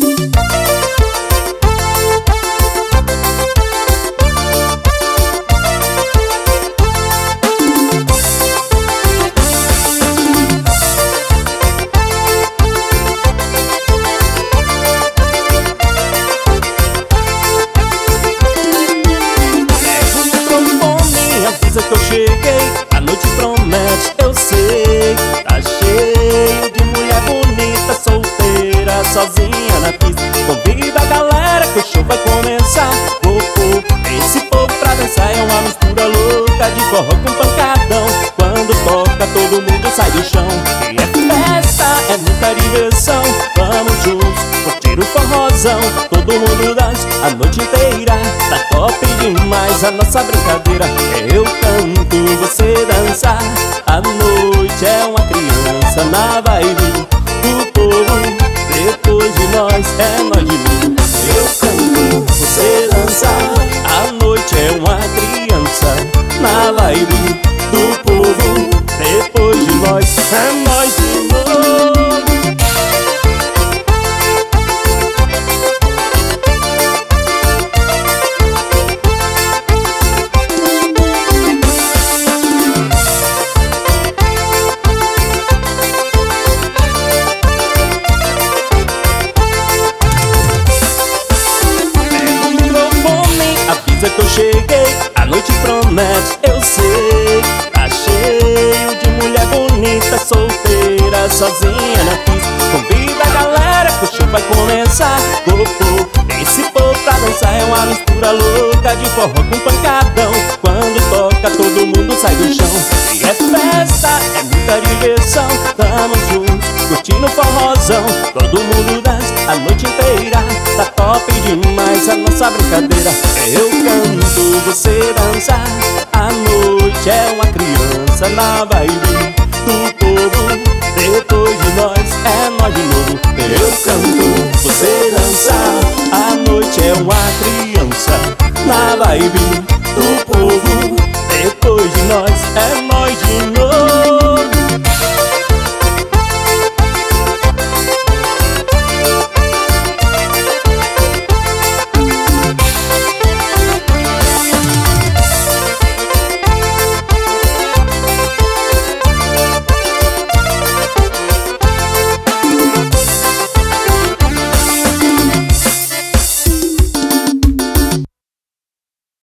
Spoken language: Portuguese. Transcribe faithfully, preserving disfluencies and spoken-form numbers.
Que eu cheguei, a noite promete, eu sei. Tá cheio de mulher bonita, solteira, sozinha na pista. Convida a galera que o show vai começar. Oh, oh, esse povo pra dançar é uma mistura louca de forró com pancadão. Quando toca todo mundo sai do chão. E é festa, é muita diversão. Vamos juntos, curtir o forrozão. Todo mundo dança a noite inteira. Tá top demais a nossa brincadeira. Eu canto, você dança. A noite é uma criança na vibe do povo. Depois de nós é nós de novo. Eu canto, você dança. A noite é uma criança na vibe do povo. Depois de nós é nós de novo. Que eu cheguei, a noite promete, eu sei. Tá cheio de mulher bonita, solteira, sozinha na pista. Convida a galera que o show vai começar. Oh, oh, esse povo pra dançar é uma mistura louca de forró com pancadão. Quando toca todo mundo sai do chão. E é festa, é muita diversão. Tamo juntos, curtindo forrozão. Todo mundo dança a noite inteira. Tá top demais a nossa brincadeira. Eu canto, você dança. A noite é uma criança na vibe